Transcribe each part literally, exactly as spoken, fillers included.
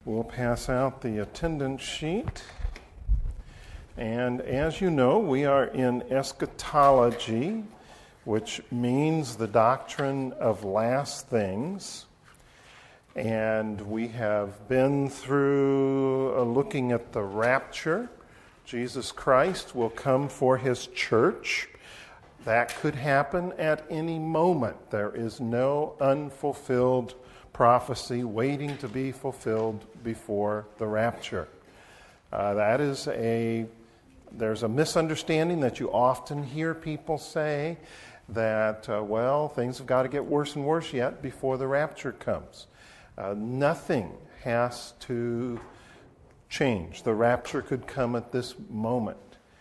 We'll pass out the attendance sheet. And as you know, we are in eschatology, which means the doctrine of last things. And we have been through uh, looking at the rapture. Jesus Christ will come for his church. That could happen at any moment. There is no unfulfilled prophecy waiting to be fulfilled before the rapture. Uh, that is a, there's a misunderstanding that you often hear people say that, uh, well, things have got to get worse and worse yet before the rapture comes. Uh, nothing has to change. The rapture could come at this moment.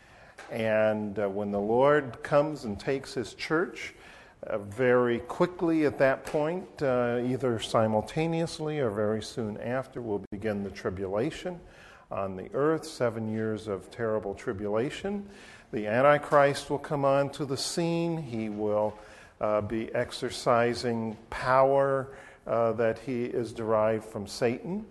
And uh, when the Lord comes and takes his church, uh, very quickly at that point, uh, either simultaneously or very soon after, will begin the tribulation on the earth, seven years of terrible tribulation. The Antichrist will come onto the scene. He will uh, be exercising power uh, that he is derived from Satan.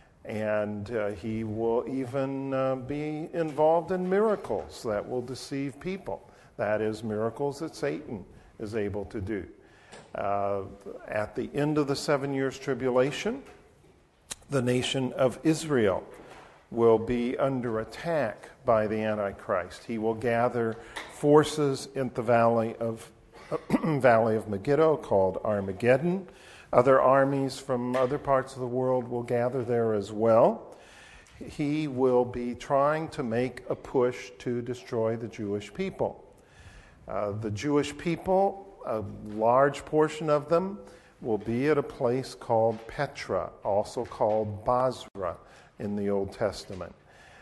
And uh, he will even uh, be involved in miracles that will deceive people. That is, miracles that Satan is able to do. Uh, at the end of the seven years tribulation, the nation of Israel will be under attack by the Antichrist. He will gather forces in the valley of valley of Megiddo, called Armageddon. Other armies from other parts of the world will gather there as well. He will be trying to make a push to destroy the Jewish people. Uh, the Jewish people, a large portion of them, will be at a place called Petra, also called Basra in the Old Testament.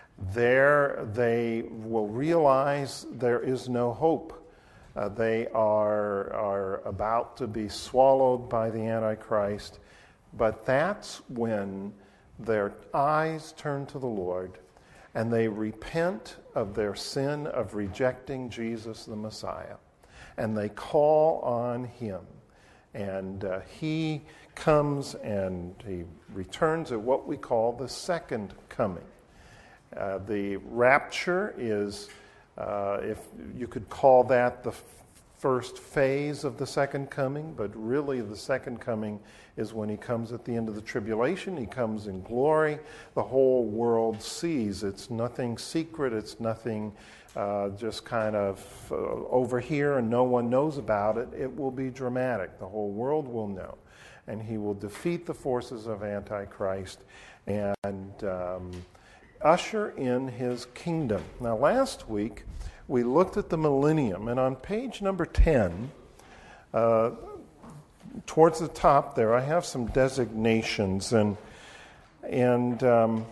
There they will realize there is no hope. Uh, they are, are about to be swallowed by the Antichrist, but that's when their eyes turn to the Lord and they repent of their sin of rejecting Jesus the Messiah, and they call on him, and uh, he comes and he returns at what we call the second coming. Uh, the rapture is Uh, if you could call that the f- first phase of the second coming, but really the second coming is when he comes at the end of the tribulation. He comes in glory. The whole world sees. It's nothing secret. It's nothing uh, just kind of uh, over here and no one knows about it. It will be dramatic. The whole world will know. And he will defeat the forces of Antichrist and um, usher in his kingdom. Now, last week, we looked at the millennium, and on page number ten, uh, towards the top there, I have some designations, and and um,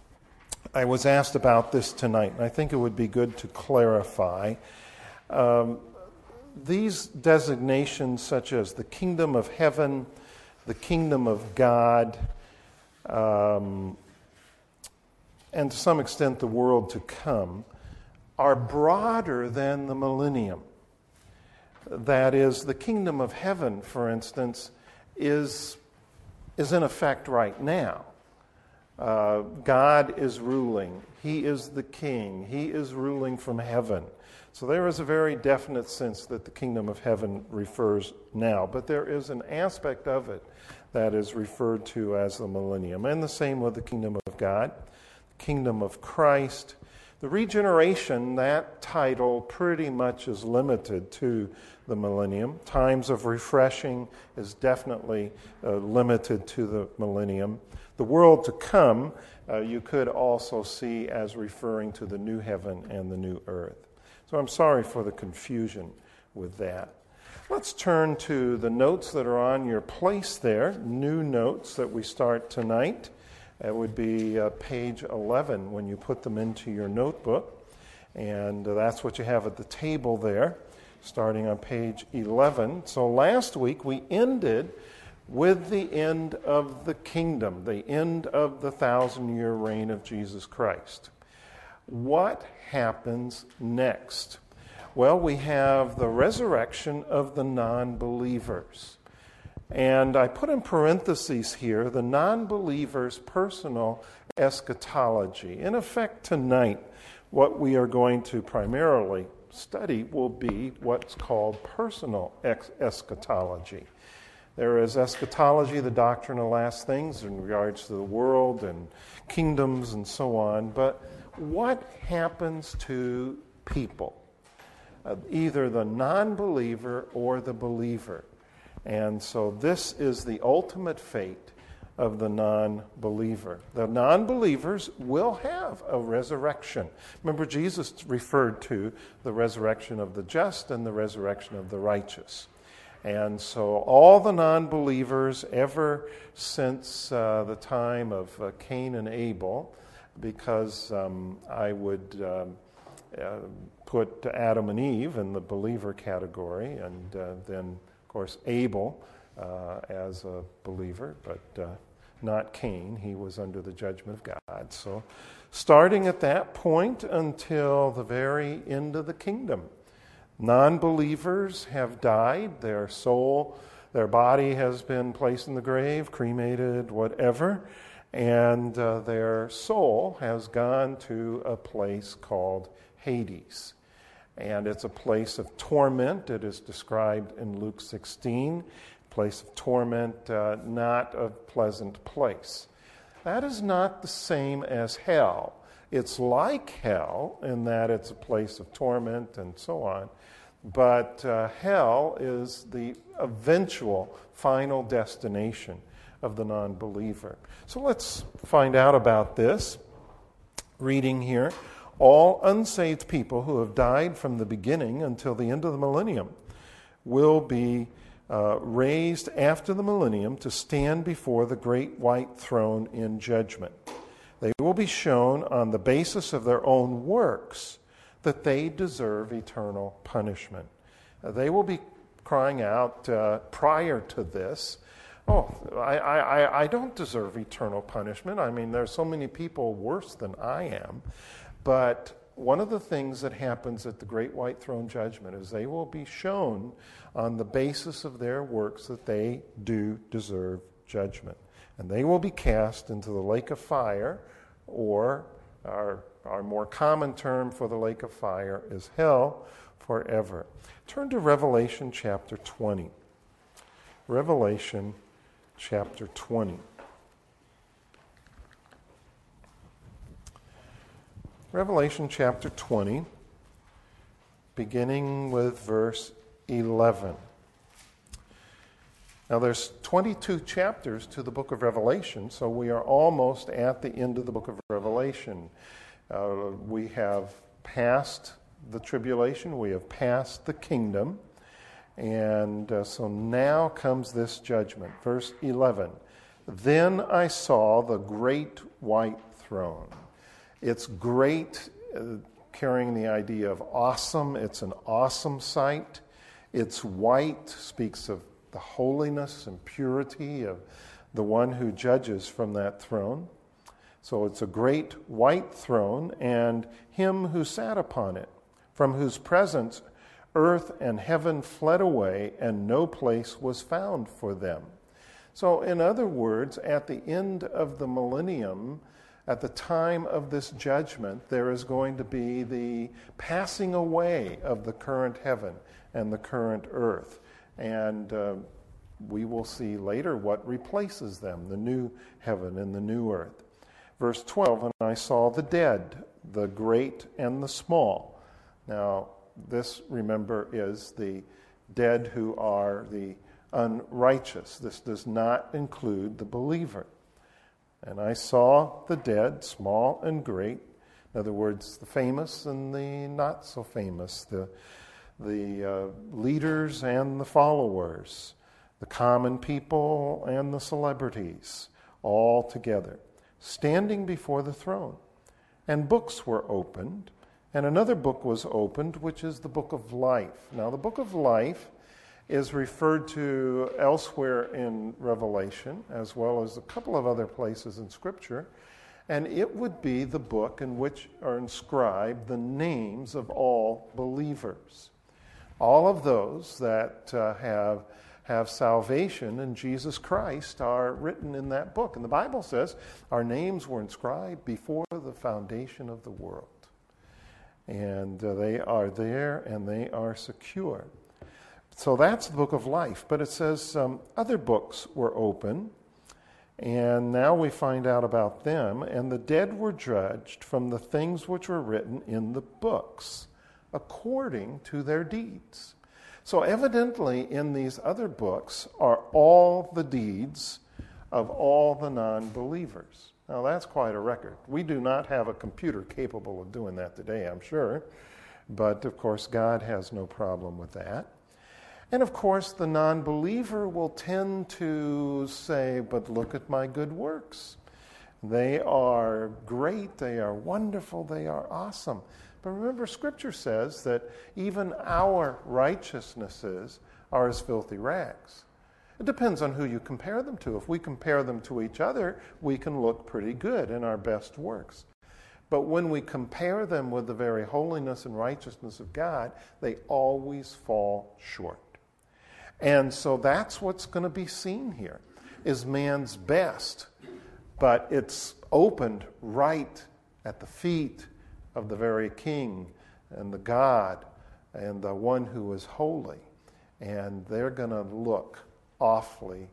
I was asked about this tonight, and I think it would be good to clarify. Um, these designations, such as the kingdom of heaven, the kingdom of God, um, and to some extent the world to come, are broader than the millennium. That is, the kingdom of heaven, for instance, is, is in effect right now. Uh, God is ruling. He is the king. He is ruling from heaven. So there is a very definite sense that the kingdom of heaven refers now. But there is an aspect of it that is referred to as the millennium. And the same with the kingdom of God. Kingdom of Christ. The regeneration, that title pretty much is limited to the millennium. Times of refreshing is definitely uh, limited to the millennium. The world to come, uh, you could also see as referring to the new heaven and the new earth. So I'm sorry for the confusion with that. Let's turn to the notes that are on your place there, new notes that we start tonight. It would be uh, page eleven when you put them into your notebook. And uh, that's what you have at the table there, starting on page eleven. So last week we ended with the end of the kingdom, the end of the thousand-year reign of Jesus Christ. What happens next? Well, we have the resurrection of the non-believers. And I put in parentheses here the non-believer's personal eschatology. In effect, tonight, what we are going to primarily study will be what's called personal ex- eschatology. There is eschatology, the doctrine of last things in regards to the world and kingdoms and so on. But what happens to people, uh, either the non-believer or the believer? And so this is the ultimate fate of the non-believer. The non-believers will have a resurrection. Remember, Jesus referred to the resurrection of the just and the resurrection of the righteous. And so all the non-believers ever since uh, the time of uh, Cain and Abel, because um, I would um, uh, put Adam and Eve in the believer category, and uh, then, of course, Abel uh, as a believer, but uh, not Cain. He was under the judgment of God. So starting at that point until the very end of the kingdom, non-believers have died. Their soul, their body has been placed in the grave, cremated, whatever, and uh, their soul has gone to a place called Hades. And it's a place of torment. It is described in Luke sixteen, place of torment, uh, not a pleasant place. That is not the same as hell. It's like hell in that it's a place of torment and so on. But uh, hell is the eventual final destination of the non-believer. So let's find out about this. Reading here, all unsaved people who have died from the beginning until the end of the millennium will be uh, raised after the millennium to stand before the great white throne in judgment. They will be shown on the basis of their own works that they deserve eternal punishment. Uh, they will be crying out uh, prior to this, oh, I, I, I don't deserve eternal punishment. I mean, there's so many people worse than I am. But one of the things that happens at the great white throne judgment is they will be shown on the basis of their works that they do deserve judgment. And they will be cast into the lake of fire, or our Our more common term for the lake of fire is hell forever. Turn to Revelation chapter twenty. Revelation chapter twenty. Revelation chapter twenty, beginning with verse eleven. Now there's twenty-two chapters to the book of Revelation, so we are almost at the end of the book of Revelation. Uh, we have passed the tribulation, we have passed the kingdom, and uh, so now comes this judgment. Verse eleven, then I saw the great white throne. It's great, uh, carrying the idea of awesome. It's an awesome sight. It's white, speaks of the holiness and purity of the one who judges from that throne. So it's a great white throne, and him who sat upon it, from whose presence earth and heaven fled away, and no place was found for them. So in other words, at the end of the millennium, at the time of this judgment, there is going to be the passing away of the current heaven and the current earth. And uh, we will see later what replaces them, the new heaven and the new earth. Verse twelve, and I saw the dead, the great and the small. Now, this, remember, is the dead who are the unrighteous. This does not include the believer. And I saw the dead, small and great. In other words, the famous and the not so famous, the, the uh, leaders and the followers, the common people and the celebrities, all together, standing before the throne. And books were opened, and another book was opened, which is the book of life. Now, the book of life is referred to elsewhere in Revelation, as well as a couple of other places in Scripture, and it would be the book in which are inscribed the names of all believers. All of those that uh, have have salvation in Jesus Christ are written in that book. And the Bible says our names were inscribed before the foundation of the world. And uh, they are there and they are secure. So that's the book of life. But it says um, other books were open. And now we find out about them. And the dead were judged from the things which were written in the books, according to their deeds. So evidently in these other books are all the deeds of all the non-believers. Now that's quite a record. We do not have a computer capable of doing that today, I'm sure. But of course God has no problem with that. And of course the non-believer will tend to say, but look at my good works. They are great, they are wonderful, they are awesome. But remember, Scripture says that even our righteousnesses are as filthy rags. It depends on who you compare them to. If we compare them to each other, we can look pretty good in our best works. But when we compare them with the very holiness and righteousness of God, they always fall short. And so that's what's going to be seen here, is man's best. But it's opened right at the feet of the very King and the God and the one who is holy. And they're going to look awfully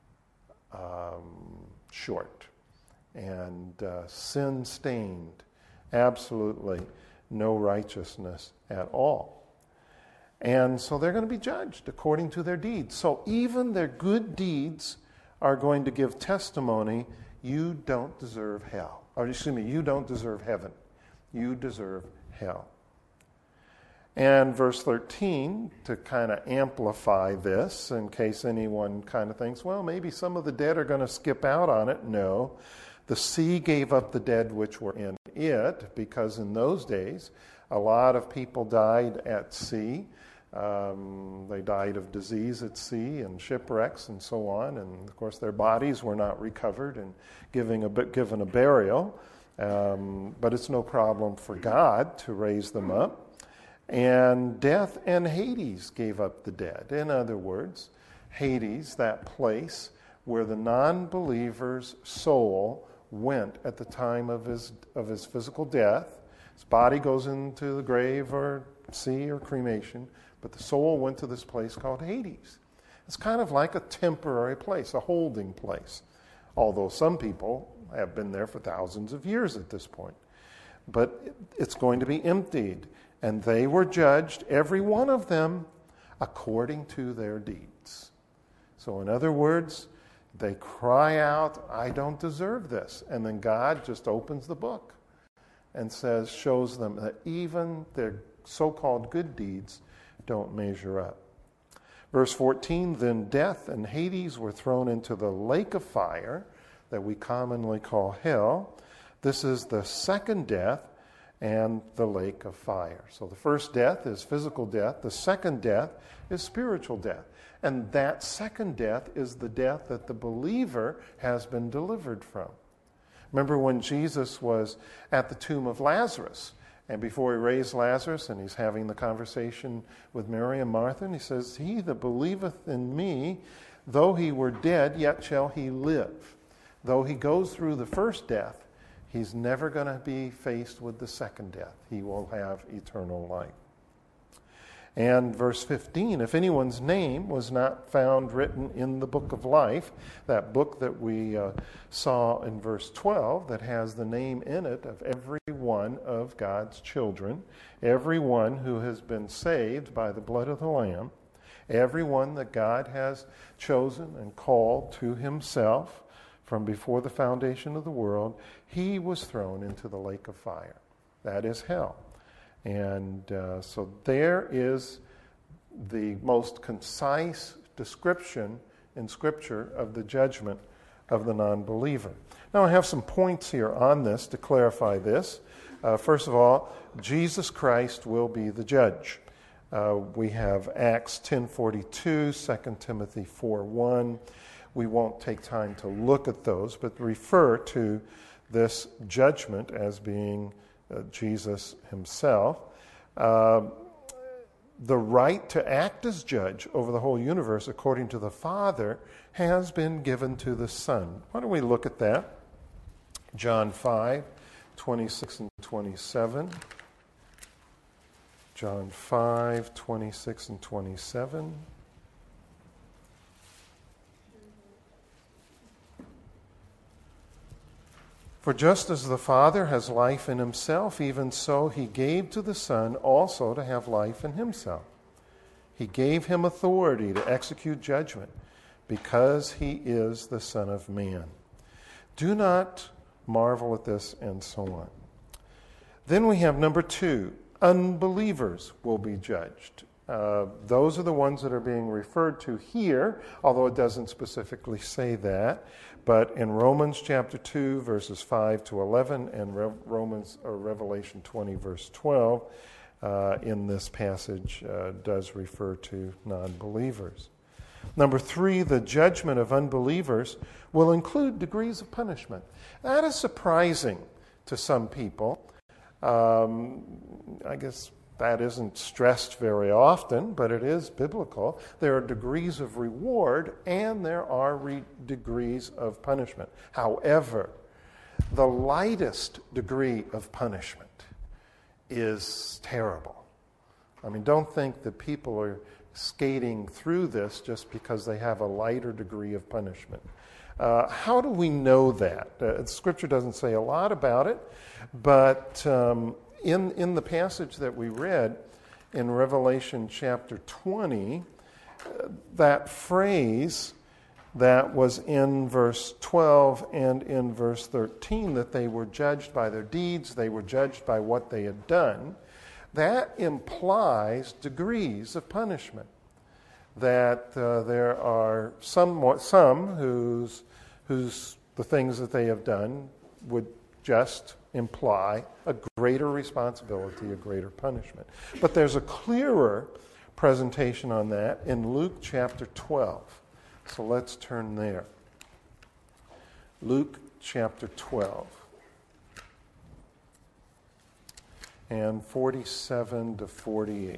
um, short and uh, sin-stained, absolutely no righteousness at all. And so they're going to be judged according to their deeds. So even their good deeds are going to give testimony, you don't deserve hell. Or excuse me, you don't deserve heaven. You deserve hell. And verse thirteen, to kind of amplify this, in case anyone kind of thinks, well, maybe some of the dead are going to skip out on it. No. The sea gave up the dead which were in it, because in those days, a lot of people died at sea. Um, they died of disease at sea and shipwrecks and so on. And, of course, their bodies were not recovered and giving a, given a burial. Um, but it's no problem for God to raise them up. And death and Hades gave up the dead. In other words, Hades, that place where the non-believer's soul went at the time of his of his physical death. His body goes into the grave or sea or cremation, but the soul went to this place called Hades. It's kind of like a temporary place, a holding place, although some people have been there for thousands of years at this point. But it's going to be emptied, and they were judged, every one of them, according to their deeds. So in other words, they cry out, I don't deserve this. And then God just opens the book and says, shows them that even their so-called good deeds don't measure up. Verse fourteen, then death and Hades were thrown into the lake of fire that we commonly call hell. This is the second death and the lake of fire. So the first death is physical death. The second death is spiritual death. And that second death is the death that the believer has been delivered from. Remember when Jesus was at the tomb of Lazarus, and before he raised Lazarus, and he's having the conversation with Mary and Martha, and he says, he that believeth in me, though he were dead, yet shall he live. Though he goes through the first death, he's never going to be faced with the second death. He will have eternal life. And verse fifteen, if anyone's name was not found written in the book of life, that book that we uh, saw in verse twelve that has the name in it of every one of God's children, everyone who has been saved by the blood of the Lamb, everyone that God has chosen and called to himself from before the foundation of the world, he was thrown into the lake of fire. That is hell. And uh, so there is the most concise description in Scripture of the judgment of the non-believer. Now I have some points here on this to clarify this. Uh, first of all, Jesus Christ will be the judge. Uh, we have Acts ten forty-two, Second Timothy four one. We won't take time to look at those, but refer to this judgment as being uh, Jesus himself. Uh, the right to act as judge over the whole universe according to the Father has been given to the Son. Why don't we look at that? John five, twenty-six and twenty-seven. John five, twenty-six and twenty-seven. For just as the Father has life in himself, even so he gave to the Son also to have life in himself. He gave him authority to execute judgment because he is the Son of Man. Do not marvel at this, and so on. Then we have number two, unbelievers will be judged. Uh, those are the ones that are being referred to here, although it doesn't specifically say that. But in Romans chapter two, verses five to eleven, and Re- Romans or Revelation twenty, verse twelve, uh, in this passage uh, does refer to non-believers. Number three, the judgment of unbelievers will include degrees of punishment. That is surprising to some people. Um, I guess that isn't stressed very often, but it is biblical. There are degrees of reward and there are re- degrees of punishment. However, the lightest degree of punishment is terrible. I mean, don't think that people are skating through this just because they have a lighter degree of punishment. Uh, how do we know that? Uh, Scripture doesn't say a lot about it, but um, in, in the passage that we read in Revelation chapter twenty, uh, that phrase that was in verse twelve and in verse thirteen, that they were judged by their deeds, they were judged by what they had done, that implies degrees of punishment. That uh, there are some, some whose, whose the things that they have done would just imply a greater responsibility, a greater punishment. But there's a clearer presentation on that in Luke chapter twelve. So let's turn there. Luke chapter twelve. And forty-seven to forty-eight.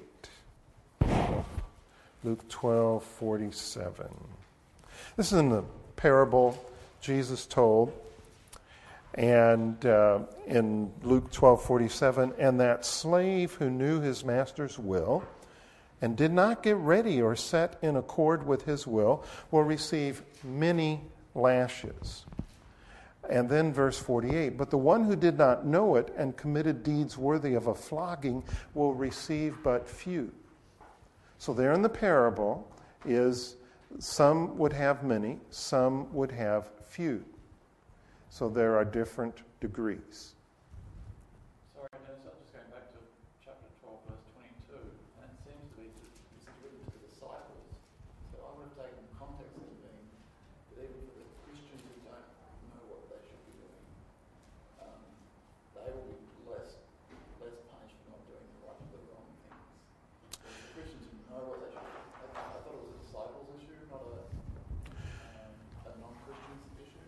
Luke twelve, forty-seven. This is in the parable Jesus told. And uh, in Luke twelve, forty-seven, and that slave who knew his master's will and did not get ready or set in accord with his will will receive many lashes. And then verse forty-eight, but the one who did not know it and committed deeds worthy of a flogging will receive but few. So there in the parable is some would have many, some would have few. So there are different degrees. Sorry, Dennis, I'm just going back to chapter twelve, verse twenty-two, and it seems to be it's written to the disciples. So I would have taken the context as being that even for the Christians who don't know what they should be doing, um, they will be less less punished for not doing the right, the wrong things. But the Christians who know what they should do, I, I thought it was a disciples issue, not a um, a non-Christians issue.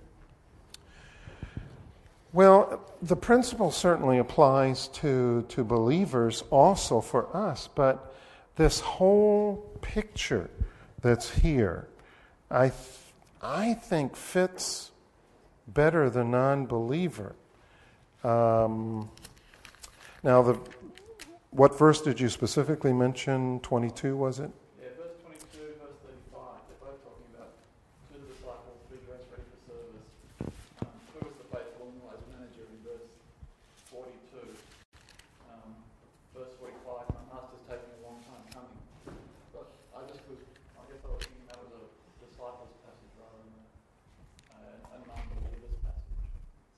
Well, the principle certainly applies to, to believers also for us, but this whole picture that's here, I, th- I think fits better the non-believer. Um, now, the what verse did you specifically mention? twenty-two, was it? Yeah, verse twenty-two, verse thirty-five, they're both talking about to the disciples, be dressed ready for service. Um, who is the faithful and wise manager in verse forty-two? Um, verse forty-five, my master's taking a long time coming. But I just was, I guess I was thinking that was a disciples passage rather than a, a non-believers passage.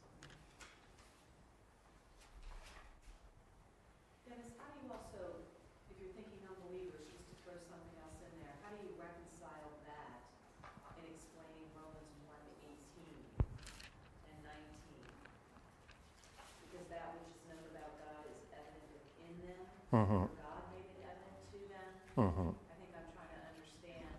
Dennis, how do you also, if you're thinking unbelievers, just to throw something else in there, how do you reconcile that in explaining Romans one eighteen and nineteen? Because that which is known about God is evident within them, Mm-hmm. or God made it evident to them. Mm-hmm. I think I'm trying to understand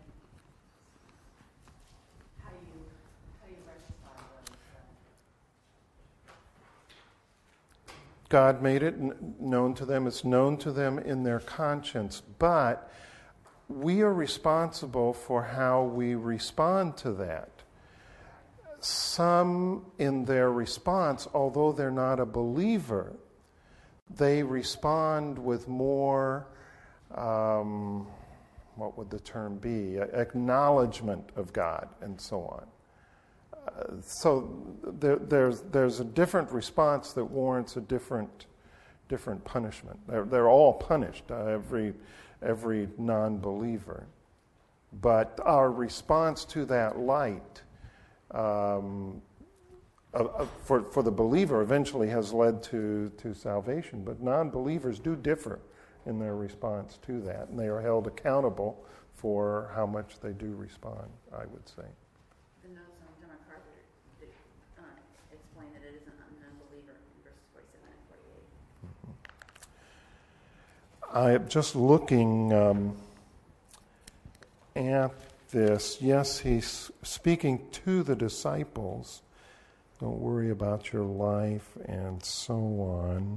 how you how you reconcile those. uh, God made it n- known to them. It's known to them in their conscience. But we are responsible for how we respond to that. Some, in their response, although they're not a believer, they respond with more, um, what would the term be? Acknowledgement of God and so on. Uh, so there, there's there's a different response that warrants a different different punishment. They're, they're all punished, uh, every every non-believer. But our response to that light, um, uh, uh, for for the believer, eventually has led to to salvation. But non-believers do differ in their response to that, and they are held accountable for how much they do respond, I would say. The notes on John MacArthur uh, explain that it is an unbeliever in verses forty-seven and forty-eight. I am just looking um, at this. Yes, he's speaking to the disciples. Don't worry about your life and so on.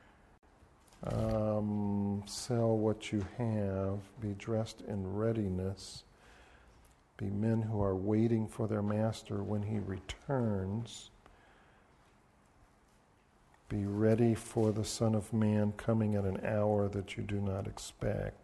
Um, sell what you have. Be dressed in readiness. Be men who are waiting for their master when he returns. Be ready for the Son of Man coming at an hour that you do not expect.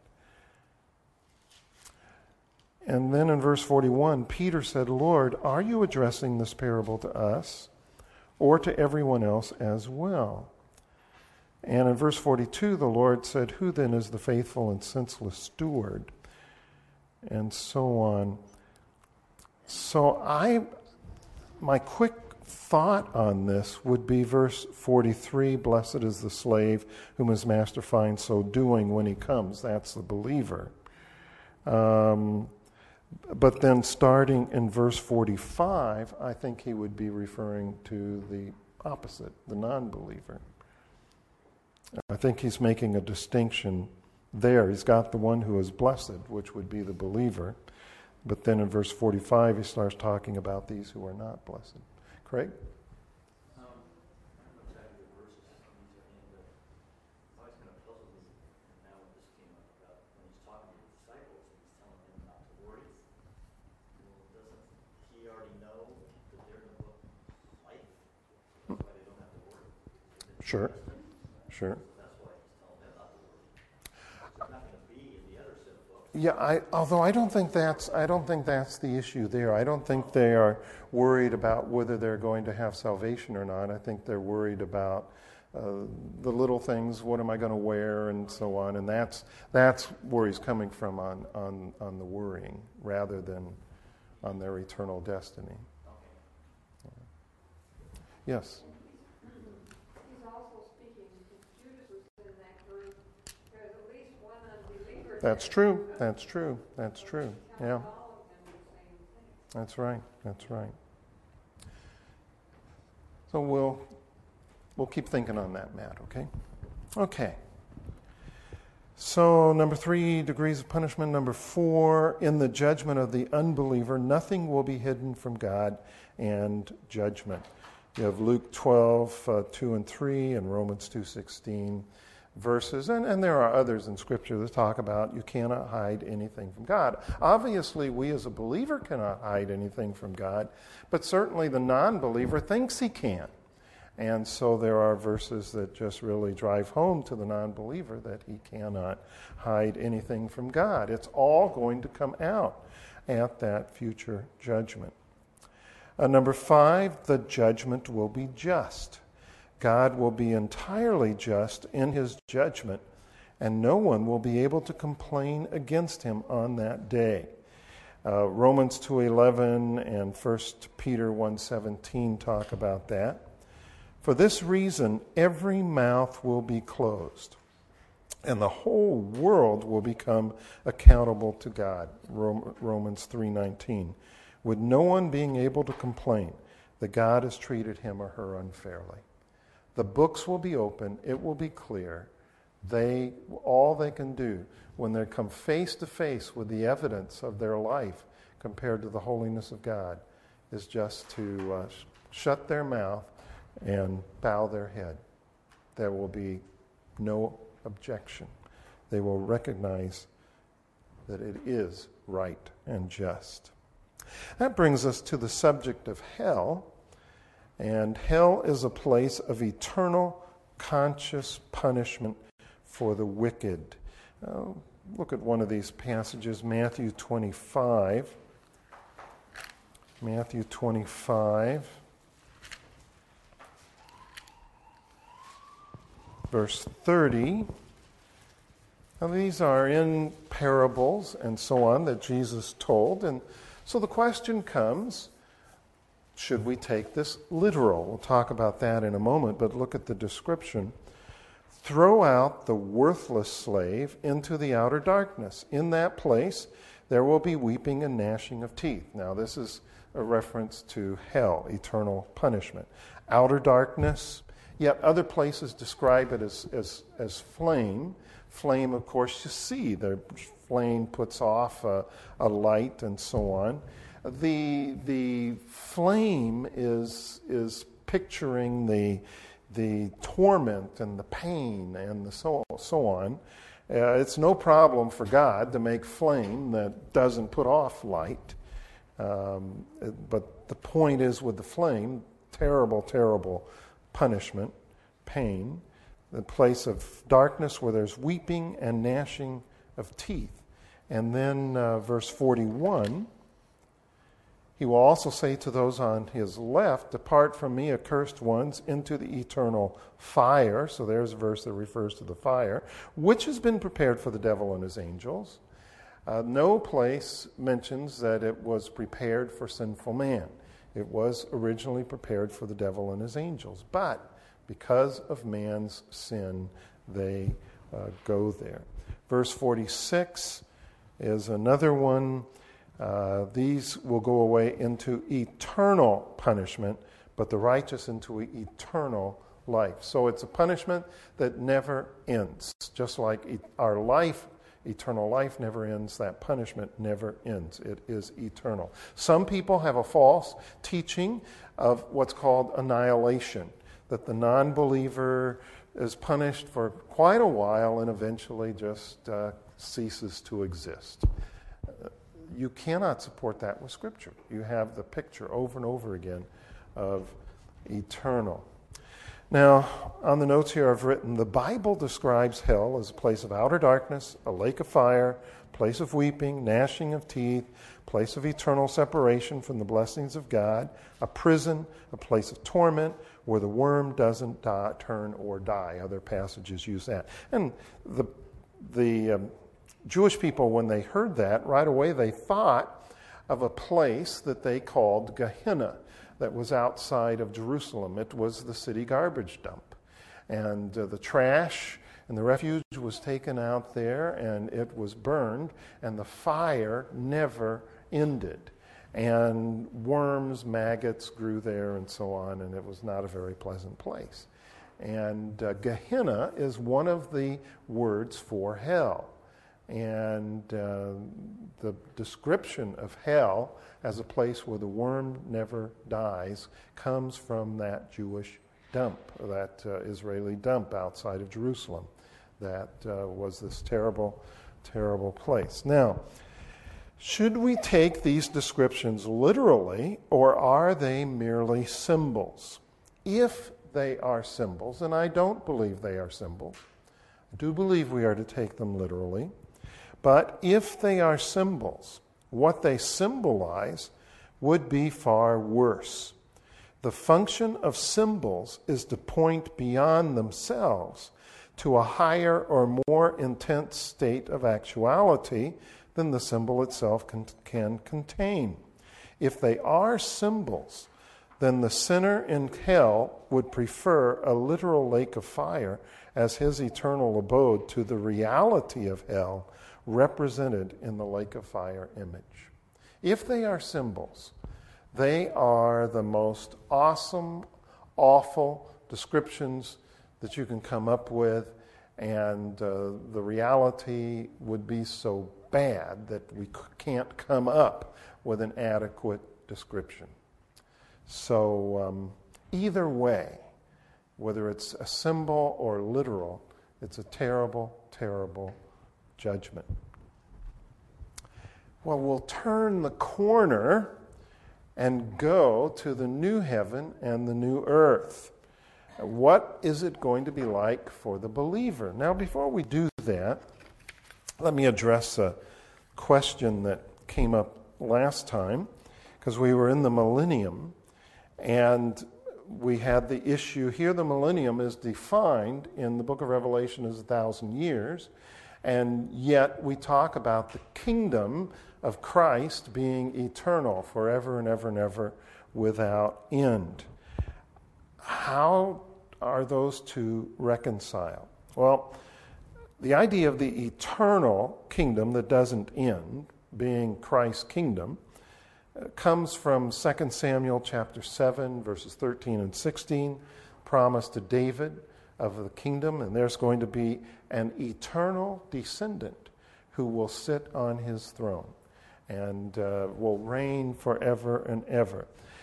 And then in verse forty-one, Peter said, Lord, are you addressing this parable to us or to everyone else as well? And in verse forty-two, the Lord said, who then is the faithful and senseless steward? And so on. So I, my quick thought on this would be verse forty-three, blessed is the slave whom his master finds so doing when he comes. That's the believer. Um, but then starting in verse forty-five, I think he would be referring to the opposite, the non-believer. I think he's making a distinction there. He's got the one who is blessed, which would be the believer. But then in verse forty-five, he starts talking about these who are not blessed. Craig? Um, I don't know exactly the verses these are in, but it's always kind of puzzled me now when this came up about when he's talking to the disciples and he's telling them not to worry. Well, doesn't he already know that they're going to look like? That's why they don't have to worry. Sure. Sure. That's why he's telling them not to worry. There's nothing to be in the other set of books. Yeah, I, although I don't think that's I don't think that's the issue there. I don't think they are worried about whether they're going to have salvation or not. I think they're worried about uh, the little things. What am I going to wear, and so on. And that's that's where he's coming from on on on the worrying, rather than on their eternal destiny. Yeah. Yes. That's true. That's true. That's true. Yeah. That's right. That's right. So we'll we'll keep thinking on that, Matt, okay? Okay. So number three, degrees of punishment. Number four, in the judgment of the unbeliever, nothing will be hidden from God and judgment. You have Luke twelve, uh, two and three, and Romans two sixteen. Verses, and, and there are others in Scripture that talk about you cannot hide anything from God. Obviously, we as a believer cannot hide anything from God, but certainly the non-believer thinks he can. And so there are verses that just really drive home to the non-believer that he cannot hide anything from God. It's all going to come out at that future judgment. Uh, number five, the judgment will be just. God will be entirely just in his judgment, and no one will be able to complain against him on that day. Uh, Romans two eleven and First Peter one seventeen talk about that. For this reason, every mouth will be closed, and the whole world will become accountable to God. Romans three nineteen. With no one being able to complain that God has treated him or her unfairly. The books will be open. It will be clear. They, all they can do when they come face to face with the evidence of their life compared to the holiness of God is just to uh, sh- shut their mouth and bow their head. there will be no objection. They will recognize that it is right and just. That brings us to the subject of hell. And hell is a place of eternal conscious punishment for the wicked. Uh, look at one of these passages, Matthew twenty-five. Matthew twenty-five, verse thirty. Now, these are in parables and so on that Jesus told. And so the question comes, should we take this literal? We'll talk about that in a moment, but look at the description. Throw out the worthless slave into the outer darkness. In that place, there will be weeping and gnashing of teeth. Now, this is a reference to hell, eternal punishment. Outer darkness, yet other places describe it as, as, as flame. Flame, of course, you see. The flame puts off a, a light and so on. The the flame is is picturing the the torment and the pain and the so so on. Uh, it's no problem for God to make flame that doesn't put off light. Um, but the point is with the flame, terrible, terrible punishment, pain, the place of darkness where there's weeping and gnashing of teeth. And then uh, verse forty-one, he will also say to those on his left, depart from me, accursed ones, into the eternal fire. So there's a verse that refers to the fire, which has been prepared for the devil and his angels. Uh, no place mentions that it was prepared for sinful man. It was originally prepared for the devil and his angels. But because of man's sin, they uh, go there. Verse forty-six is another one. Uh, these will go away into eternal punishment, but the righteous into eternal life. So it's a punishment that never ends. Just like e- our life, eternal life never ends, that punishment never ends. It is eternal. Some people have a false teaching of what's called annihilation, that the non-believer is punished for quite a while and eventually just uh, ceases to exist. You cannot support that with Scripture. You have the picture over and over again of eternal. Now, on the notes here I've written, the Bible describes hell as a place of outer darkness, a lake of fire, place of weeping, gnashing of teeth, place of eternal separation from the blessings of God, a prison, a place of torment, where the worm doesn't die, turn or die. Other passages use that. And the the um, Jewish people, when they heard that, right away they thought of a place that they called Gehenna that was outside of Jerusalem. It was the city garbage dump. And uh, the trash and the refuse was taken out there, and it was burned, and the fire never ended. And worms, maggots grew there and so on, and it was not a very pleasant place. And uh, Gehenna is one of the words for hell. And uh, the description of hell as a place where the worm never dies comes from that Jewish dump, that uh, Israeli dump outside of Jerusalem. That uh, was this terrible, terrible place. Now, should we take these descriptions literally, or are they merely symbols? If they are symbols, and I don't believe they are symbols, I do believe we are to take them literally. But if they are symbols, what they symbolize would be far worse. The function of symbols is to point beyond themselves to a higher or more intense state of actuality than the symbol itself can, can contain. If they are symbols, then the sinner in hell would prefer a literal lake of fire as his eternal abode to the reality of hell represented in the lake of fire image. If they are symbols, they are the most awesome, awful descriptions that you can come up with, and uh, the reality would be so bad that we can't come up with an adequate description. So um, either way, whether it's a symbol or literal, it's a terrible, terrible judgment. Well, we'll turn the corner and go to the new heaven and the new earth. What is it going to be like for the believer? Now, before we do that, let me address a question that came up last time, because we were in the millennium, and we had the issue here. The millennium is defined in the book of Revelation as a thousand years, and yet we talk about the kingdom of Christ being eternal, forever and ever and ever, without end. How are those two reconciled? Well, the idea of the eternal kingdom that doesn't end, being Christ's kingdom, comes from Second Samuel chapter seven, verses thirteen and sixteen, promise to David of the kingdom, and there's going to be an eternal descendant who will sit on his throne and uh, will reign forever and ever.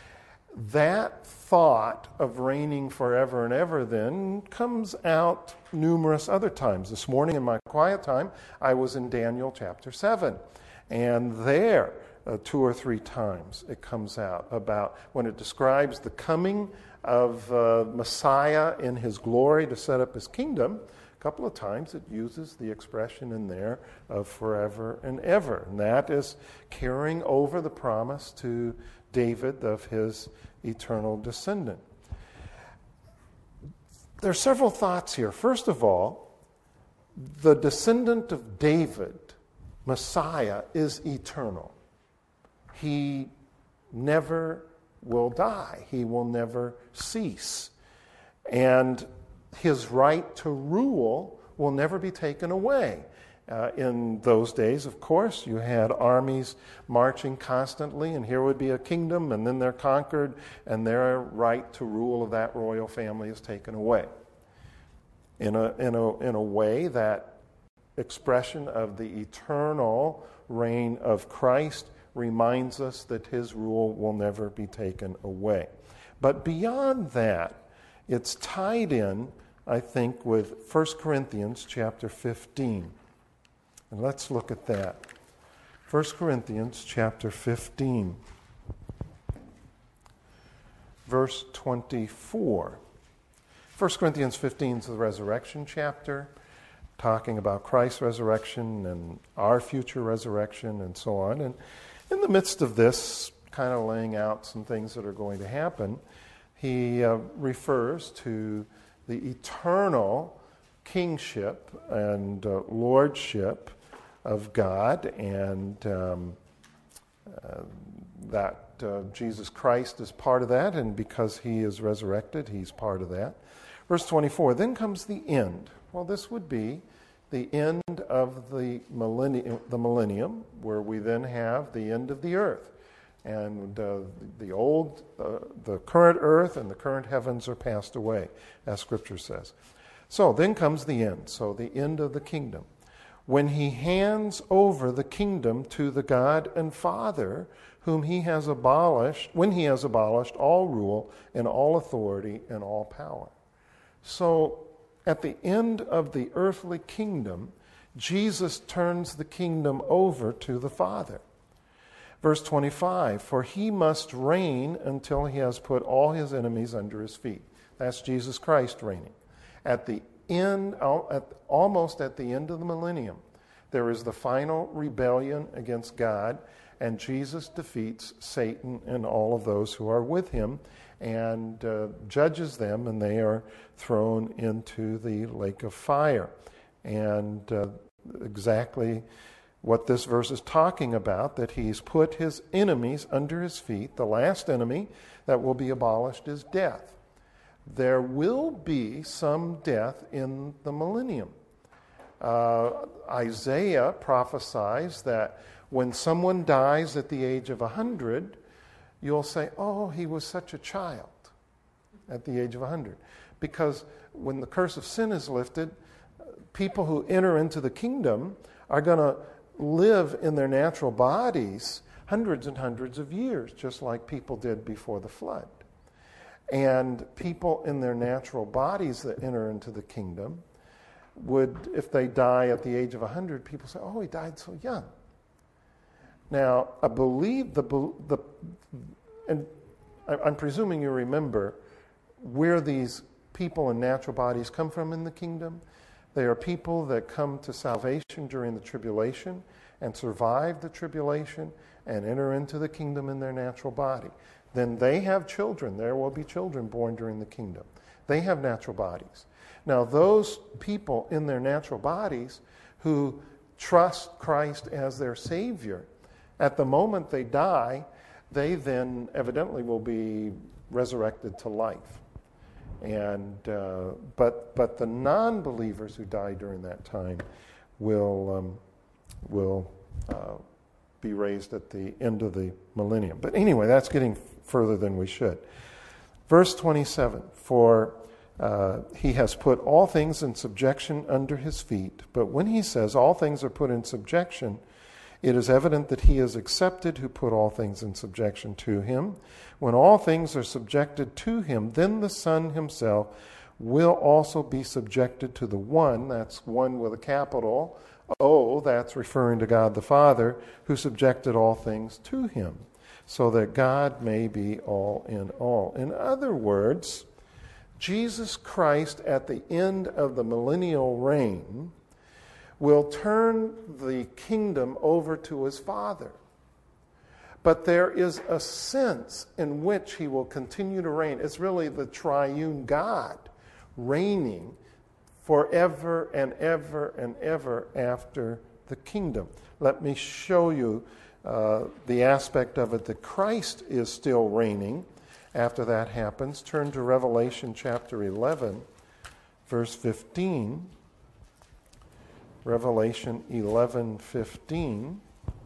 That thought of reigning forever and ever then comes out numerous other times. This morning in my quiet time, I was in Daniel chapter seven, and there, uh, two or three times, it comes out about when it describes the coming of uh, Messiah in his glory to set up his kingdom. A couple of times it uses the expression in there of forever and ever, and that is carrying over the promise to David of his eternal descendant. There are several thoughts here. First of all, the descendant of David, Messiah, is eternal. He never will die. He will never cease. And his right to rule will never be taken away. Uh, in those days, of course, you had armies marching constantly, and here would be a kingdom, and then they're conquered, and their right to rule of that royal family is taken away. In a, in a, in a way, that expression of the eternal reign of Christ reminds us that his rule will never be taken away. But beyond that, it's tied in, I think, with First Corinthians chapter fifteen. And let's look at that. First Corinthians chapter fifteen, verse twenty-four. First Corinthians fifteen is the resurrection chapter, talking about Christ's resurrection and our future resurrection and so on. And in the midst of this, kind of laying out some things that are going to happen, he uh, refers to the eternal kingship and uh, lordship of God, and um, uh, that uh, Jesus Christ is part of that, and because he is resurrected, he's part of that. Verse twenty-four, then comes the end. Well, this would be the end of the millennium, the millennium, where we then have the end of the earth. And uh, the old, uh, the current earth and the current heavens are passed away, as Scripture says. So then comes the end, so the end of the kingdom, when he hands over the kingdom to the God and Father, whom he has abolished, when he has abolished all rule and all authority and all power. So at the end of the earthly kingdom, Jesus turns the kingdom over to the Father. Verse twenty-five, for he must reign until he has put all his enemies under his feet. That's Jesus Christ reigning. At the end, at, almost at the end of the millennium, there is the final rebellion against God, and Jesus defeats Satan and all of those who are with him and uh, judges them, and they are thrown into the lake of fire. And uh, exactly what this verse is talking about, that he's put his enemies under his feet. The last enemy that will be abolished is death. There will be some death in the millennium. Uh, Isaiah prophesies that when someone dies at the age of one hundred, you'll say, oh, he was such a child at the age of one hundred. Because when the curse of sin is lifted, people who enter into the kingdom are going to live in their natural bodies hundreds and hundreds of years, just like people did before the flood. And people in their natural bodies that enter into the kingdom would, if they die at the age of one hundred, people say, oh, he died so young. Now, I believe the, the and I'm presuming you remember where these people in natural bodies come from in the kingdom. They are people that come to salvation during the tribulation and survive the tribulation and enter into the kingdom in their natural body. Then they have children. There will be children born during the kingdom. They have natural bodies. Now, those people in their natural bodies who trust Christ as their Savior, at the moment they die, they then evidently will be resurrected to life. And uh, but but the non-believers who die during that time will um, will uh, be raised at the end of the millennium. But anyway, that's getting further than we should. Verse twenty-seven, for uh, he has put all things in subjection under his feet. But when he says all things are put in subjection, it is evident that he is accepted who put all things in subjection to him. When all things are subjected to him, then the Son himself will also be subjected to the one, that's one with a capital O, that's referring to God the Father, who subjected all things to him, so that God may be all in all. In other words, Jesus Christ at the end of the millennial reign will turn the kingdom over to his Father. But there is a sense in which he will continue to reign. It's really the triune God reigning forever and ever and ever after the kingdom. Let me show you uh, the aspect of it that Christ is still reigning after that happens. Turn to Revelation chapter eleven, verse fifteen. Revelation eleven fifteen.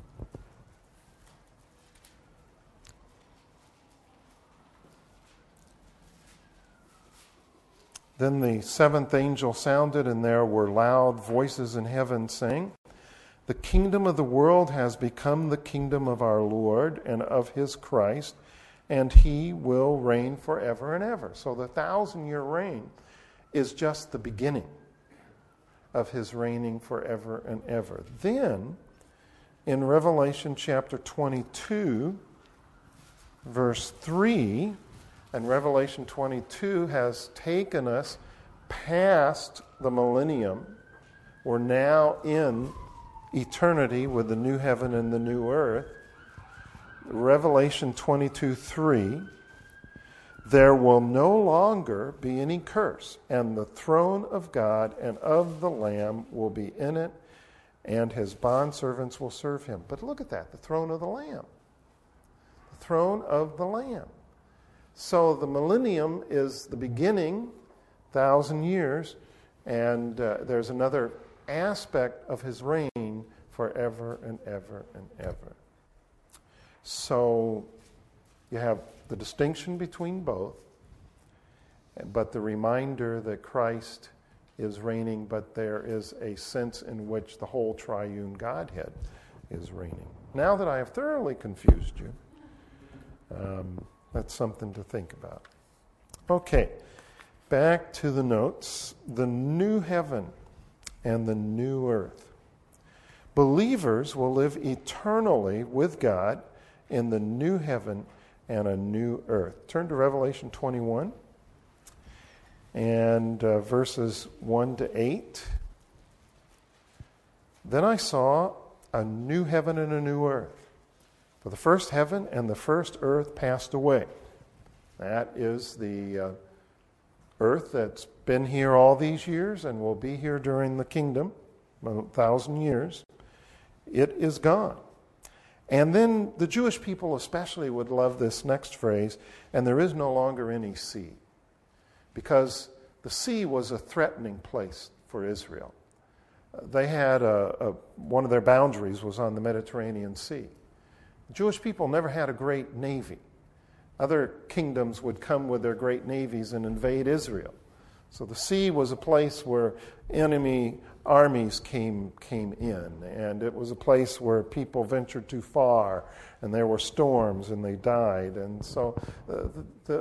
Then the seventh angel sounded, and there were loud voices in heaven saying, the kingdom of the world has become the kingdom of our Lord and of his Christ, and he will reign forever and ever. So the thousand-year reign is just the beginning of his reigning forever and ever. Then, in Revelation chapter twenty-two, verse three, and Revelation twenty-two has taken us past the millennium. We're now in eternity with the new heaven and the new earth. Revelation twenty-two three, there will no longer be any curse, and the throne of God and of the Lamb will be in it, and his bondservants will serve him. But look at that, the throne of the Lamb. The throne of the Lamb. So the millennium is the beginning, thousand years, and uh, there's another aspect of his reign forever and ever and ever. So you have the distinction between both, but the reminder that Christ is reigning, but there is a sense in which the whole triune Godhead is reigning. Now that I have thoroughly confused you, um, that's something to think about. Okay, back to the notes. The new heaven and the new earth. Believers will live eternally with God in the new heaven and a new earth. Turn to Revelation twenty-one and uh, verses one to eight. Then I saw a new heaven and a new earth. For the first heaven and the first earth passed away. That is the uh, earth that's been here all these years and will be here during the kingdom, a thousand years. It is gone. And then the Jewish people especially would love this next phrase, and there is no longer any sea. Because the sea was a threatening place for Israel. They had a, a one of their boundaries was on the Mediterranean Sea. The Jewish people never had a great navy. Other kingdoms would come with their great navies and invade Israel. So the sea was a place where enemy armies came came in, and it was a place where people ventured too far, and there were storms, and they died. And so the, the, the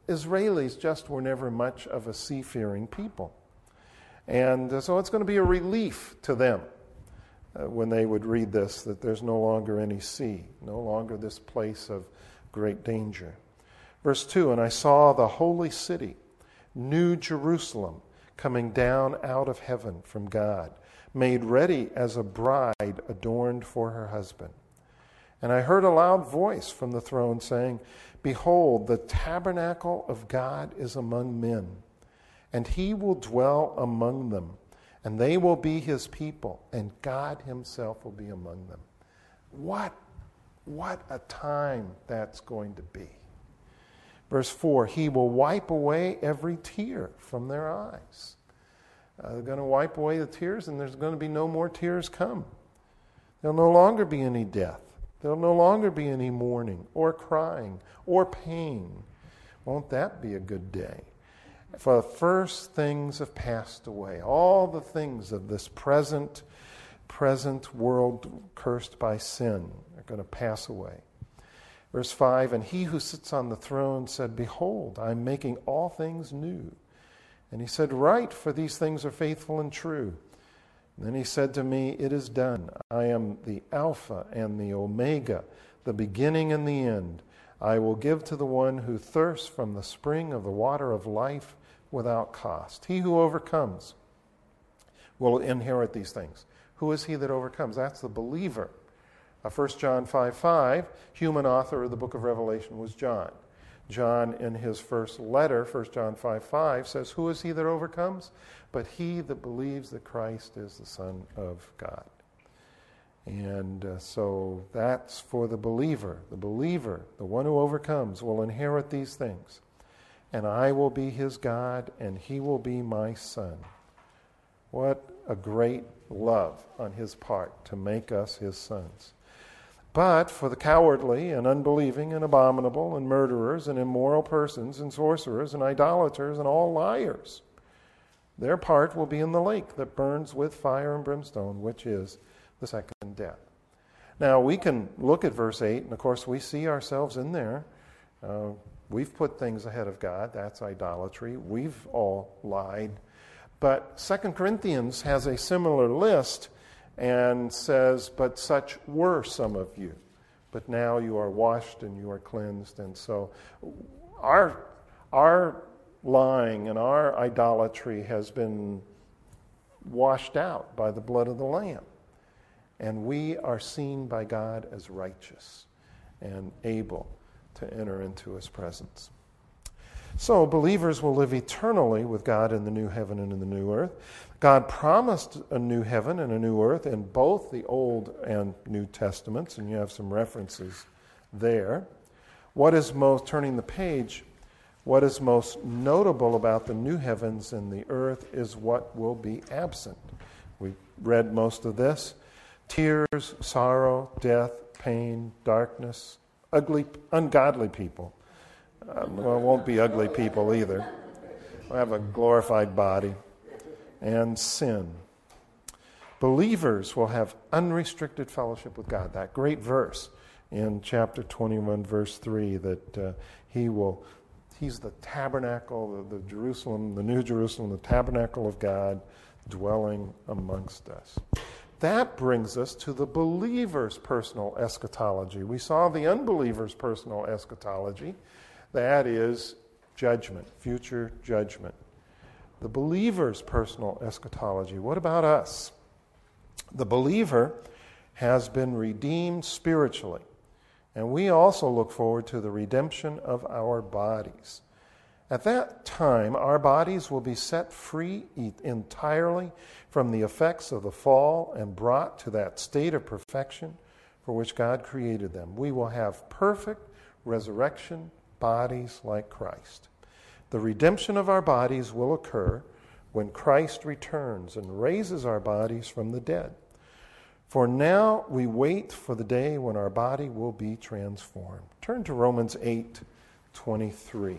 Israelis just were never much of a seafaring people. And uh, so it's going to be a relief to them uh, when they would read this, that there's no longer any sea, no longer this place of great danger. Verse two, and I saw the holy city, New Jerusalem, coming down out of heaven from God, made ready as a bride adorned for her husband. And I heard a loud voice from the throne saying, behold, the tabernacle of God is among men, and he will dwell among them, and they will be his people, and God himself will be among them. What, what a time that's going to be. Verse four, he will wipe away every tear from their eyes. Uh, they're going to wipe away the tears, and there's going to be no more tears come. There'll no longer be any death. There'll no longer be any mourning or crying or pain. Won't that be a good day? For the first things have passed away. All the things of this present, present world cursed by sin are going to pass away. Verse five, and he who sits on the throne said, behold, I am making all things new. And he said, write, for these things are faithful and true. And then he said to me, it is done. I am the Alpha and the Omega, the beginning and the end. I will give to the one who thirsts from the spring of the water of life without cost. He who overcomes will inherit these things. Who is he that overcomes? That's the believer. Uh, First John five five, human author of the book of Revelation was John. John, in his first letter, First John five five, says, who is he that overcomes? But he that believes that Christ is the Son of God. And uh, so that's for the believer. The believer, the one who overcomes, will inherit these things. And I will be his God, and he will be my son. What a great love on his part to make us his sons. But for the cowardly and unbelieving and abominable and murderers and immoral persons and sorcerers and idolaters and all liars, their part will be in the lake that burns with fire and brimstone, which is the second death. Now, we can look at verse eight, and of course we see ourselves in there. Uh, we've put things ahead of God. That's idolatry. We've all lied. But Second Corinthians has a similar list and says, but such were some of you. But now you are washed and you are cleansed. And so our, our lying and our idolatry has been washed out by the blood of the Lamb. And we are seen by God as righteous and able to enter into his presence. So believers will live eternally with God in the new heaven and in the new earth. God promised a new heaven and a new earth in both the Old and New Testaments, and you have some references there. What is most, turning the page, what is most notable about the new heavens and the earth is what will be absent. We read most of this. Tears, sorrow, death, pain, darkness, ugly, ungodly people. Um, well, it won't be ugly people either. We'll have a glorified body. And sin. Believers will have unrestricted fellowship with God. That great verse in chapter twenty-one, verse three, that uh, he will, he's the tabernacle, the, the Jerusalem, the New Jerusalem, the tabernacle of God dwelling amongst us. That brings us to the believer's personal eschatology. We saw the unbeliever's personal eschatology. That is judgment, future judgment. The believer's personal eschatology. What about us? The believer has been redeemed spiritually, and we also look forward to the redemption of our bodies. At that time, our bodies will be set free entirely from the effects of the fall and brought to that state of perfection for which God created them. We will have perfect resurrection bodies like Christ. The redemption of our bodies will occur when Christ returns and raises our bodies from the dead. For now we wait for the day when our body will be transformed. Turn to Romans eight twenty-three.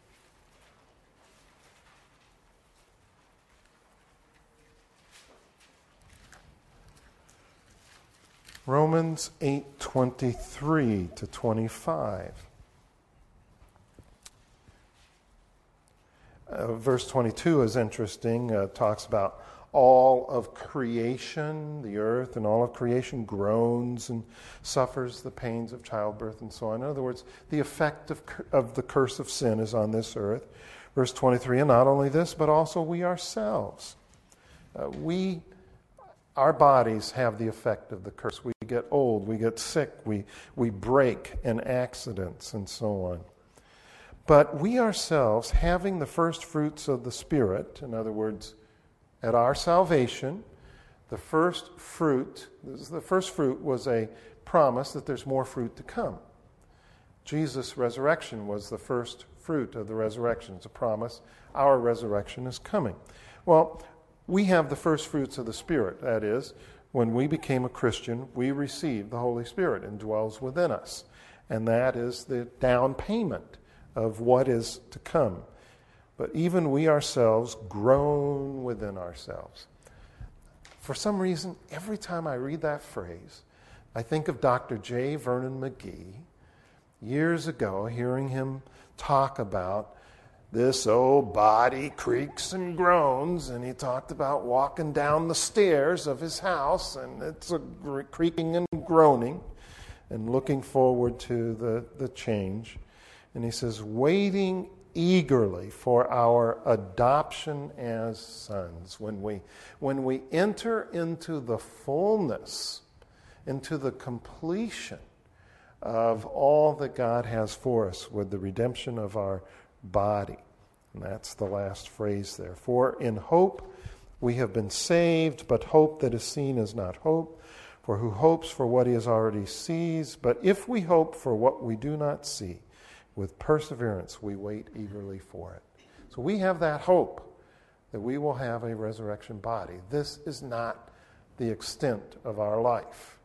Romans eight twenty-three to twenty-five. Uh, verse twenty-two is interesting. Uh, talks about all of creation, the earth, and all of creation groans and suffers the pains of childbirth and so on. In other words, the effect of, of the curse of sin is on this earth. Verse twenty-three, and not only this, but also we ourselves. Uh, we, our bodies have the effect of the curse. We get old, we get sick, we, we break in accidents and so on. But we ourselves, having the first fruits of the Spirit, in other words, at our salvation, the first fruit, the first fruit was a promise that there's more fruit to come. Jesus' resurrection was the first fruit of the resurrection. It's a promise. Our resurrection is coming. Well, we have the first fruits of the Spirit. That is, when we became a Christian, we received the Holy Spirit and dwells within us. And that is the down payment of what is to come. But even we ourselves groan within ourselves. For some reason, every time I read that phrase, I think of Doctor J. Vernon McGee, years ago, hearing him talk about this old body creaks and groans, and he talked about walking down the stairs of his house, and it's a creaking and groaning, and looking forward to the, the change. And he says, waiting eagerly for our adoption as sons. When we, when we enter into the fullness, into the completion of all that God has for us with the redemption of our body. And that's the last phrase there. For in hope we have been saved, but hope that is seen is not hope. For who hopes for what he has already sees? But if we hope for what we do not see, with perseverance we wait eagerly for it. So we have that hope that we will have a resurrection body. This is not the extent of our life,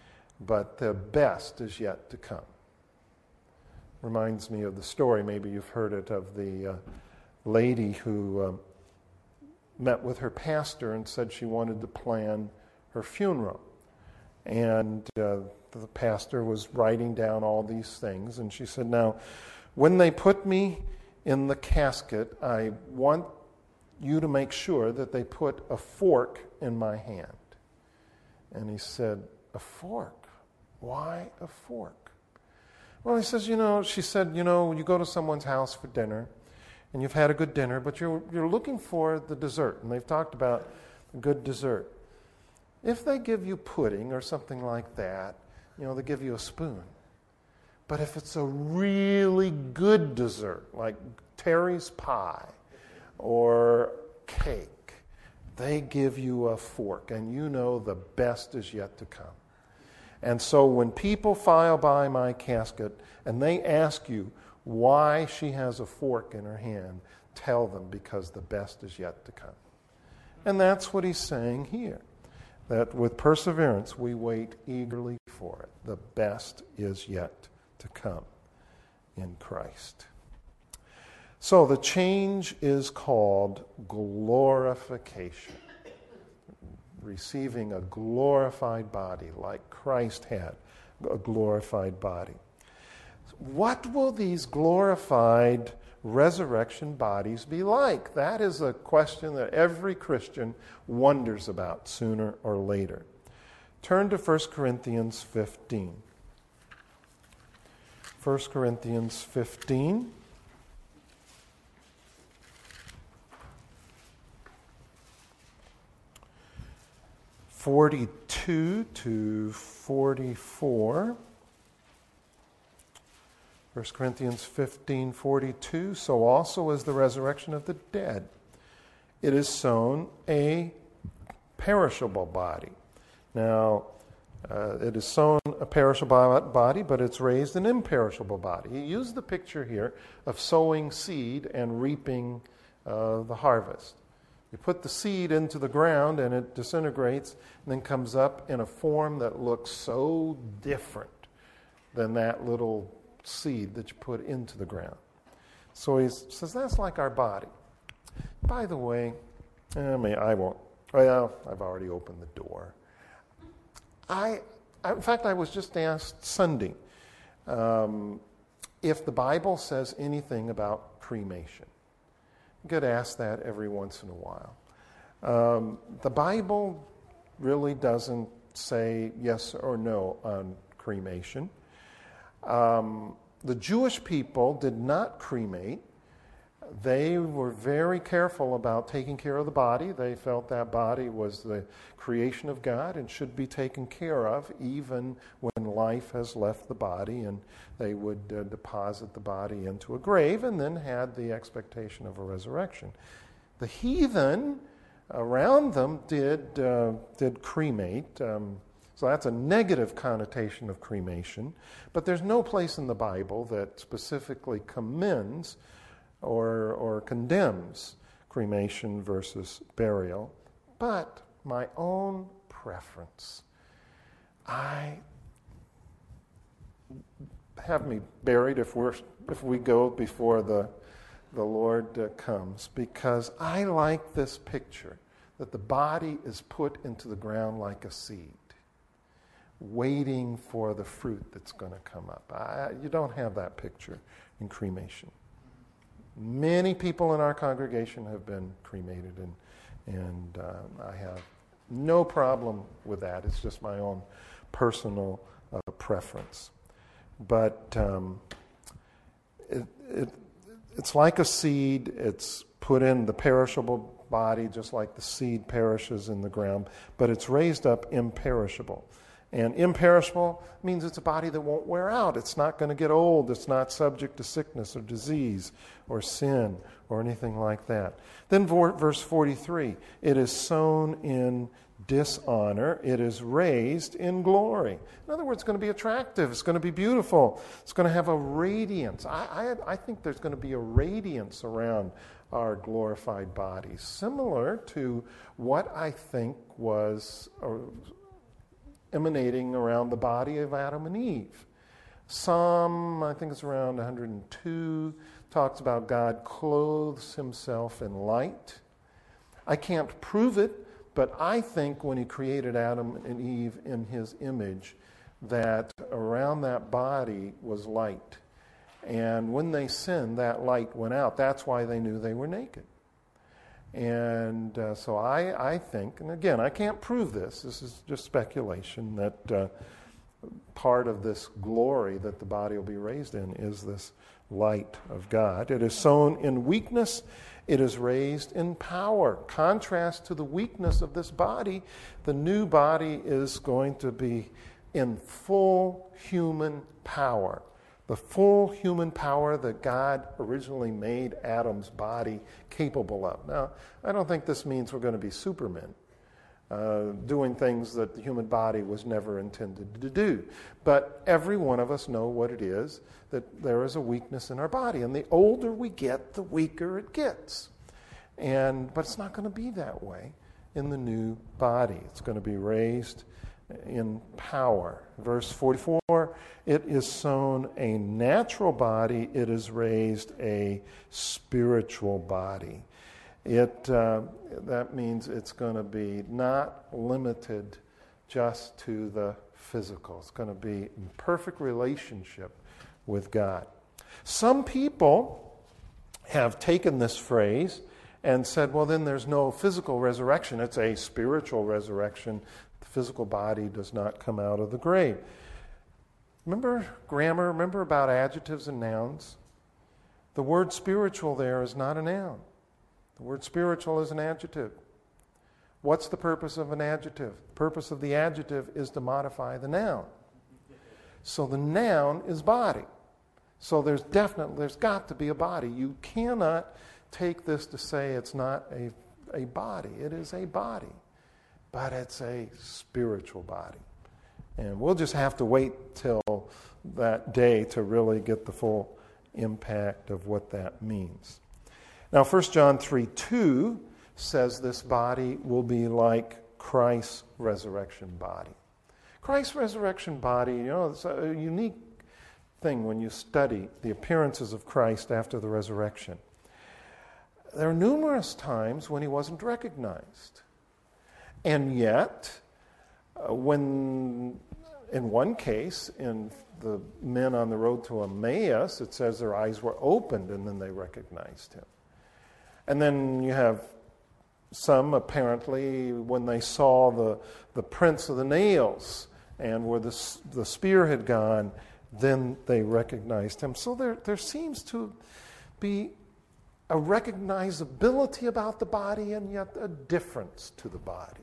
but the best is yet to come. Reminds me of the story, maybe you've heard it, of the uh, lady who uh, met with her pastor and said she wanted to plan her funeral. And uh, the pastor was writing down all these things, and she said, now, when they put me in the casket, I want you to make sure that they put a fork in my hand. And he said, a fork? Why a fork? Well, he says, you know, she said, you know, you go to someone's house for dinner, and you've had a good dinner, but you're you're looking for the dessert, and they've talked about a good dessert. If they give you pudding or something like that, you know, they give you a spoon. But if it's a really good dessert, like Terry's pie or cake, they give you a fork, and you know the best is yet to come. And so when people file by my casket and they ask you why she has a fork in her hand, tell them because the best is yet to come. And that's what he's saying here, that with perseverance we wait eagerly for it. The best is yet to come in Christ. So the change is called glorification. Receiving a glorified body like Christ had a glorified body. What will these glorified resurrection bodies be like? That is a question that every Christian wonders about sooner or later. Turn to First Corinthians fifteen. First Corinthians fifteen. forty-two to forty-four. First Corinthians fifteen, forty-two. So also is the resurrection of the dead. It is sown a perishable body. Now, uh, it is sown a perishable body, but it's raised an imperishable body. He used the picture here of sowing seed and reaping uh, the harvest. You put the seed into the ground and it disintegrates and then comes up in a form that looks so different than that little seed that you put into the ground. So he says that's like our body. By the way, I mean, I won't. Well, I've already opened the door. I, I in fact, I was just asked Sunday um, if the Bible says anything about cremation. get asked that every once in a while. Um, the Bible really doesn't say yes or no on cremation. Um, the Jewish people did not cremate. They were very careful about taking care of the body. They felt that body was the creation of God and should be taken care of even when life has left the body, and they would uh, deposit the body into a grave and then had the expectation of a resurrection. The heathen around them did, uh, did cremate. Um, so that's a negative connotation of cremation, but there's no place in the Bible that specifically commends or, or condemns cremation versus burial. But my own preference, I have me buried if we're if we go before the the Lord uh, comes, because I like this picture that the body is put into the ground like a seed, waiting for the fruit that's going to come up. I, you don't have that picture in cremation. Many people in our congregation have been cremated, and and uh, I have no problem with that. It's just my own personal uh, preference. But um, it, it it's like a seed. It's put in the perishable body, just like the seed perishes in the ground, but it's raised up imperishable. And imperishable means it's a body that won't wear out. It's not going to get old. It's not subject to sickness or disease or sin or anything like that. Then verse forty-three, it is sown in dishonor. It is raised in glory. In other words, it's going to be attractive. It's going to be beautiful. It's going to have a radiance. I, I, I think there's going to be a radiance around our glorified bodies, similar to what I think was or, emanating around the body of Adam and Eve. Psalm, I think it's around one hundred two, talks about God clothes himself in light. I can't prove it, but I think when he created Adam and Eve in his image, that around that body was light. And when they sinned, that light went out. That's why they knew they were naked. And uh, so I, I think, and again, I can't prove this, this is just speculation, that uh, part of this glory that the body will be raised in is this light of God. It is sown in weakness, it is raised in power. Contrast to the weakness of this body, the new body is going to be in full human power. The full human power that God originally made Adam's body capable of. Now, I don't think this means we're going to be supermen, uh, doing things that the human body was never intended to do. But every one of us know what it is, that there is a weakness in our body. And the older we get, the weaker it gets. And but it's not going to be that way in the new body. It's going to be raised in power. Verse forty-four, it is sown a natural body, it is raised a spiritual body. It uh, that means it's going to be not limited just to the physical. It's going to be in perfect relationship with God. Some people have taken this phrase and said, well, then there's no physical resurrection. It's a spiritual resurrection. The physical body does not come out of the grave. Remember grammar? Remember about adjectives and nouns? The word spiritual there is not a noun. The word spiritual is an adjective. What's the purpose of an adjective? The purpose of the adjective is to modify the noun. So the noun is body. So there's definitely, there's got to be a body. You cannot take this to say it's not a, a body. It is a body, but it's a spiritual body. And we'll just have to wait till that day to really get the full impact of what that means. Now, First John three two says this body will be like Christ's resurrection body. Christ's resurrection body, you know, it's a unique thing when you study the appearances of Christ after the resurrection. There are numerous times when he wasn't recognized. And yet, uh, when, in one case, in the men on the road to Emmaus, it says their eyes were opened and then they recognized him. And then you have some, apparently, when they saw the, the prints of the nails and where the, the spear had gone, then they recognized him. So there, there seems to be a recognizability about the body and yet a difference to the body.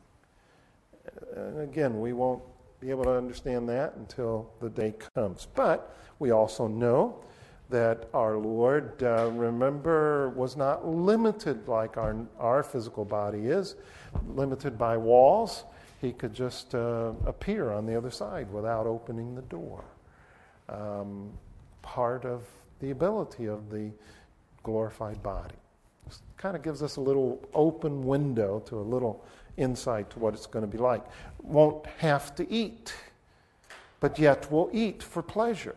And again, we won't be able to understand that until the day comes. But we also know that our Lord, uh, remember, was not limited like our, our physical body is, limited by walls. He could just uh, appear on the other side without opening the door. Um, part of the ability of the glorified body. This kind of gives us a little open window to a little insight to what it's going to be like. Won't have to eat, but yet will eat for pleasure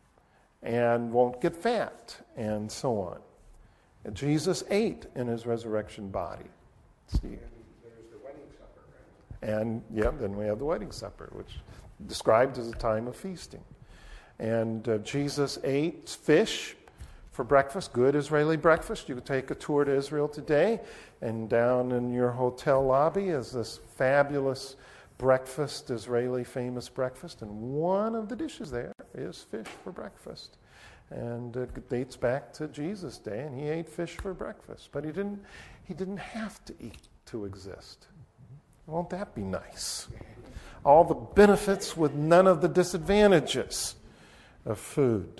and won't get fat and so on. And Jesus ate in his resurrection body. See? And there's the wedding supper, right? And yeah, then we have the wedding supper, which is described as a time of feasting. And uh, Jesus ate fish for breakfast, good Israeli breakfast. You could take a tour to Israel today, and down in your hotel lobby is this fabulous breakfast, Israeli famous breakfast, and one of the dishes there is fish for breakfast. And it dates back to Jesus' day, and he ate fish for breakfast. But he didn't, he didn't have to eat to exist. Won't that be nice? All the benefits with none of the disadvantages of food.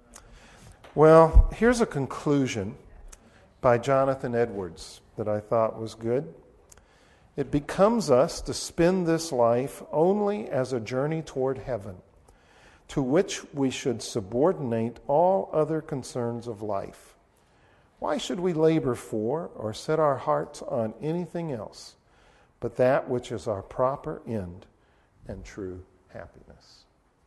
Well, here's a conclusion by Jonathan Edwards that I thought was good. It becomes us to spend this life only as a journey toward heaven, to which we should subordinate all other concerns of life. Why should we labor for or set our hearts on anything else but that which is our proper end and true happiness?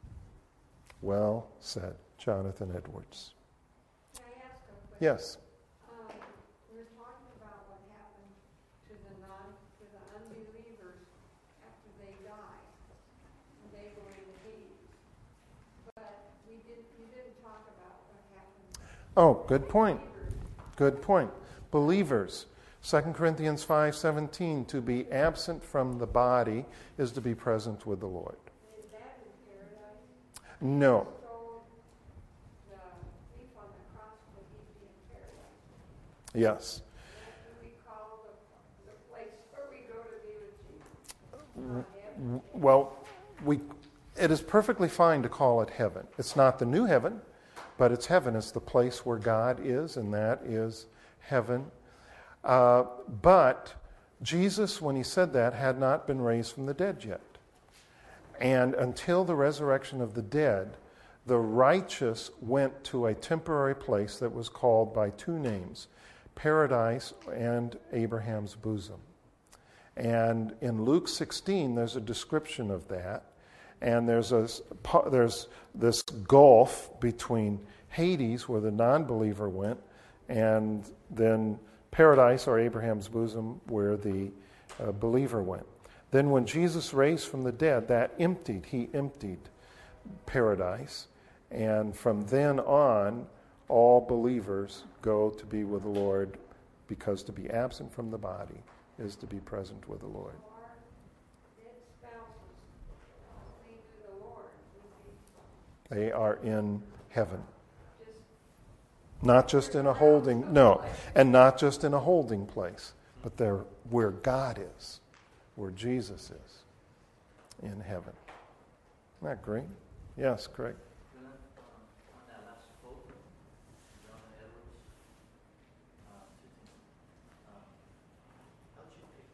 Well said, Jonathan Edwards. Can I ask a question? Yes. Um, we're talking about what happened to the non, to the unbelievers after they die, and they go into Hades. But we didn't, you didn't talk about what happened. Oh, good point. to believers. Good point. Believers. Second Corinthians five seventeen, to be absent from the body is to be present with the Lord. Is that in paradise? No. So the thief on the cross, would he be in paradise? Yes. What do we call the, the place where we go to be with Jesus? Not heaven. Well, we it is perfectly fine to call it heaven. It's not the new heaven, but it's heaven. It's the place where God is, and that is heaven. Uh, but Jesus, when he said that, had not been raised from the dead yet. And until the resurrection of the dead, the righteous went to a temporary place that was called by two names, Paradise and Abraham's bosom. And in Luke sixteen, there's a description of that. And there's a, there's this gulf between Hades, where the non-believer went, and then Paradise, or Abraham's bosom, where the uh, believer went. Then when Jesus raised from the dead, that emptied, he emptied Paradise. And from then on, all believers go to be with the Lord, because to be absent from the body is to be present with the Lord. Dead spouses, cling to the Lord, would be They are in heaven. just Not just in a holding, no, and not just in a holding place, but they're where God is, where Jesus is, in heaven. Isn't that great? Yes, Craig. Then, um, on that last quote from Jonathan Edwards, um, um, how'd you pick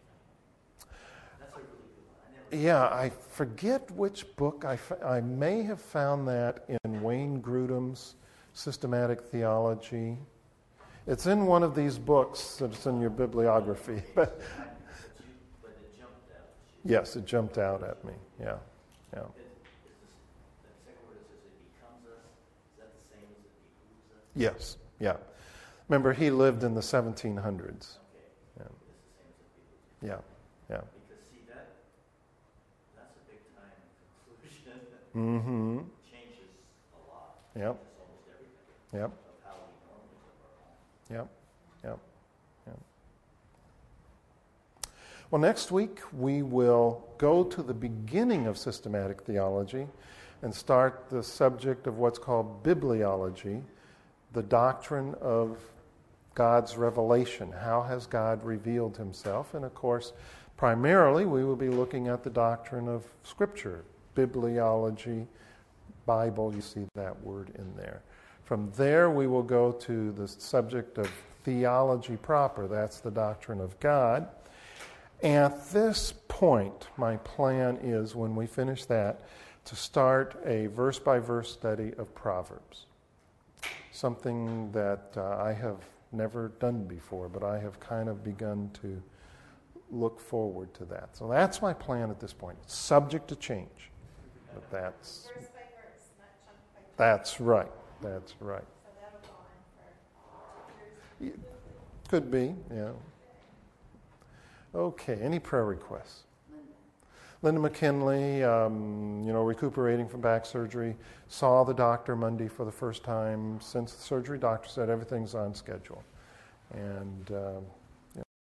that? That's a really good one. I never. Yeah, I forget which book. I, f- I may have found that in Wayne Grudem's Systematic Theology. It's in one of these books that's in your bibliography. But But you, but it jumped out. yes, it jumped out at me. Yeah, yeah. Is, is this, that second word that says it becomes us, is that the same as it behooves us? Yes, yeah. Remember, he lived in the seventeen hundreds. Okay. Yeah. It's the same as it behooves us. Yeah, yeah. Because see that, that's a big time conclusion. Mm-hmm. Changes a lot. Yep. Changes almost everything Yep. of how we normally live our life. Yep, yep, Well, next week we will go to the beginning of systematic theology and start the subject of what's called bibliology, the doctrine of God's revelation. How has God revealed himself? And of course, primarily we will be looking at the doctrine of Scripture, bibliology, Bible, you see that word in there. From there we will go to the subject of theology proper, that's the doctrine of God. At this point, my plan is, when we finish that, to start a verse-by-verse study of Proverbs. Something that uh, I have never done before, but I have kind of begun to look forward to that. So that's my plan at this point. It's subject to change, but that's... Verse by verse, not chunk by chunk. That's right, that's right. So that'll go on for two years. Could be, yeah. Okay, any prayer requests? Linda McKinley, um, you know, recuperating from back surgery, saw the doctor Monday for the first time since the surgery. Doctor said everything's on schedule. And uh,